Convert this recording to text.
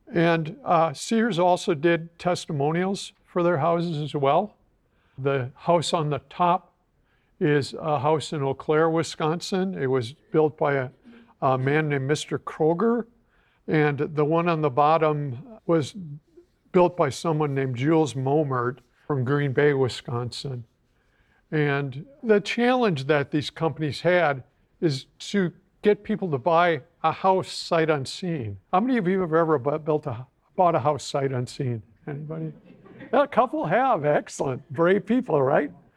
And Sears also did testimonials for their houses as well. The house on the top is a house in Eau Claire, Wisconsin. It was built by a man named Mr. Kroger. And the one on the bottom was built by someone named Jules Momert from Green Bay, Wisconsin. And the challenge that these companies had is to get people to buy a house sight unseen. How many of you have ever bought a house sight unseen? Anybody? A couple have. Excellent. Brave people, right?